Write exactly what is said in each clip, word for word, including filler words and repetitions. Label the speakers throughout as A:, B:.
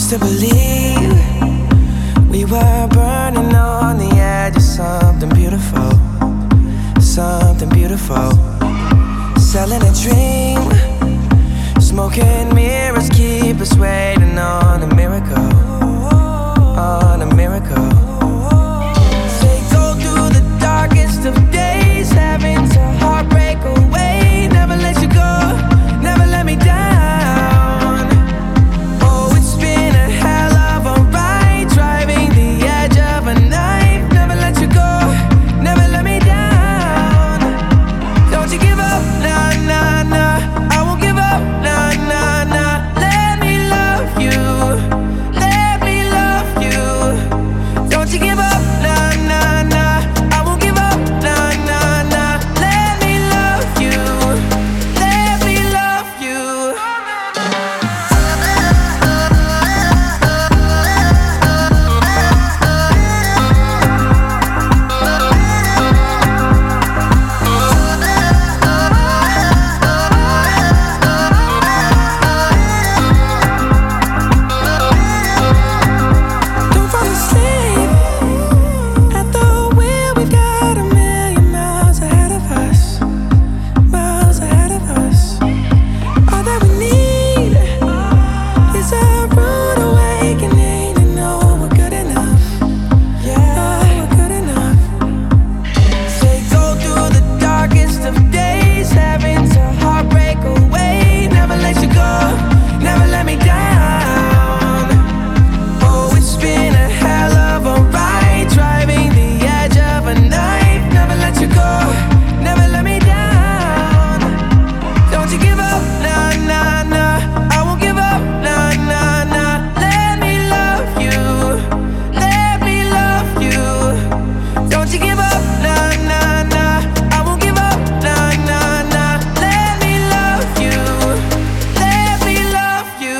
A: used to believe we were burning on the edge of something beautiful, something beautiful. Selling a dream, smoking mirrors keep us waiting on a miracle, on a miracle. They go through the darkest of days, having to heartbreak away. Never let you go, never let me down. Oh, it's been a hell of a ride, driving the edge of a knife. Never let you go, never let me down. Don't you give up, nah, nah, nah. I won't give up, nah, nah, nah. Let me love you, let me love you. Don't you give up, nah, nah, nah. I won't give up, nah, nah, nah. Let me love you, let me love you. Don't fall asleep at the wheel. We've got a million miles ahead of us, miles ahead of us. All that we need is a rude awakening to know we're good enough. Yeah, we're good enough. They go through the darkest of days, having to heartbreak away. Never let you go, never let me down. Oh, it's been a hell of a ride, driving the edge of a knife. Never let you go, never let me down. Don't you give up, nah, nah, nah. I won't give up, nah, nah, nah. Let me love you, let me love you. Don't you give up, nah, nah, nah. I won't give up, nah, nah, nah. Let me love you, let me love you.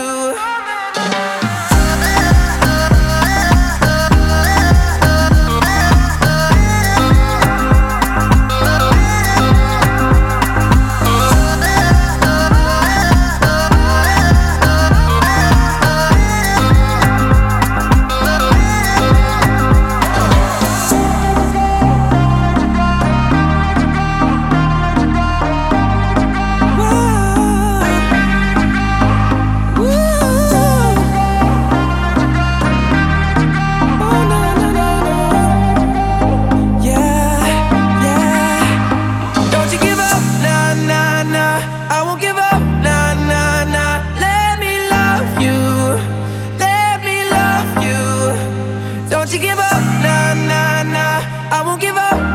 A: Don't you give up, nah, nah, nah. I won't give up, nah, nah, nah. Let me love you, let me love you. Don't you give up, nah, nah, nah. I won't give up.